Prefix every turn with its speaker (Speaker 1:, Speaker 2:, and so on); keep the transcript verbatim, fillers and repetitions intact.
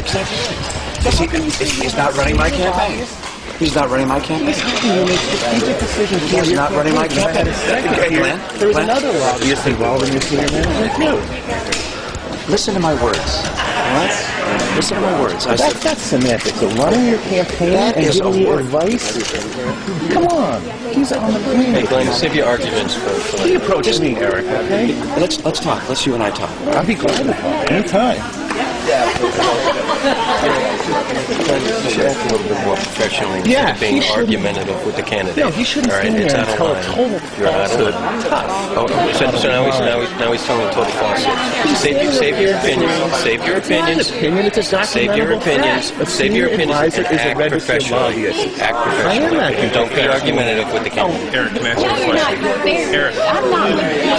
Speaker 1: Is he, is, he's not running my campaign. He's not running my campaign. He's not running my campaign. Glenn,
Speaker 2: There was
Speaker 1: Glenn,
Speaker 2: another lobbyist involved in your senior manager.
Speaker 1: listen to my words. What? Listen to my words. I
Speaker 2: That's,
Speaker 1: said,
Speaker 2: that's semantics. So running your campaign
Speaker 1: That
Speaker 2: and
Speaker 1: is
Speaker 2: giving
Speaker 1: a
Speaker 2: you
Speaker 1: word.
Speaker 2: advice? Come on. He's on the plane.
Speaker 3: Hey, Glenn, save your arguments for... for
Speaker 2: He approaches me, Eric, okay?
Speaker 1: let's let's talk. Let's you and I talk.
Speaker 2: I'll be glad to talk anytime.
Speaker 3: Glenn, you should act a little bit more professionally instead
Speaker 2: Yeah,
Speaker 3: of being
Speaker 2: he shouldn't-
Speaker 3: argumentative with the candidate.
Speaker 2: No, he shouldn't
Speaker 3: All right,
Speaker 2: stand
Speaker 3: it's
Speaker 2: there
Speaker 3: out
Speaker 2: and
Speaker 3: of
Speaker 2: tell a
Speaker 3: line.
Speaker 2: total
Speaker 3: You're out of
Speaker 2: falsehood.
Speaker 3: line. Oh, so, so now he's now he's now he's telling a total falsehood. Save, save your opinions. Save your opinions.
Speaker 2: Opinion, it's a
Speaker 3: Save your
Speaker 2: documentable
Speaker 3: opinions.
Speaker 2: fact. A
Speaker 3: Save your
Speaker 2: senior
Speaker 3: opinions
Speaker 2: advisor
Speaker 3: and
Speaker 2: is a
Speaker 3: act
Speaker 2: registered
Speaker 3: professionally.
Speaker 2: lobbyist.
Speaker 3: Act
Speaker 2: I am
Speaker 3: professionally.
Speaker 2: acting
Speaker 3: And don't be
Speaker 2: professionally.
Speaker 3: argumentative with the candidate.
Speaker 4: Eric, can I ask you a
Speaker 5: No, you're not.
Speaker 4: question?
Speaker 5: You're very.
Speaker 4: Eric.
Speaker 5: I'm not.